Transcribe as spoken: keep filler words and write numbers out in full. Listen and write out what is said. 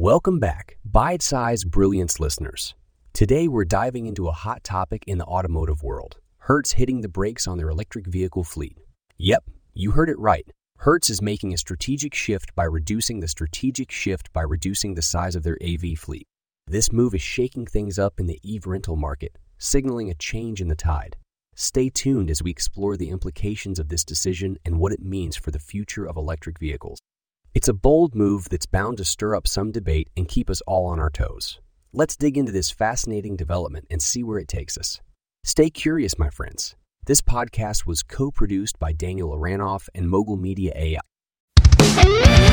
Welcome back, Bite-Size Brilliance listeners. Today we're diving into a hot topic in the automotive world. Hertz hitting the brakes on their electric vehicle fleet. Yep, you heard it right. Hertz is making a strategic shift by reducing the strategic shift by reducing the size of their A V fleet. This move is shaking things up in the E V rental market, signaling a change in the tide. Stay tuned as we explore the implications of this decision and what it means for the future of electric vehicles. It's a bold move that's bound to stir up some debate and keep us all on our toes. Let's dig into this fascinating development and see where it takes us. Stay curious, my friends. This podcast was co-produced by Daniel Aranoff and Mogul Media A I.